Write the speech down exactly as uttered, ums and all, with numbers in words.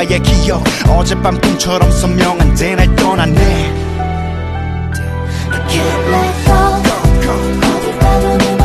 누군가의 기억 어젯밤 꿈처럼 선명한데 날 떠났네. I can't let go 어딜 가도 네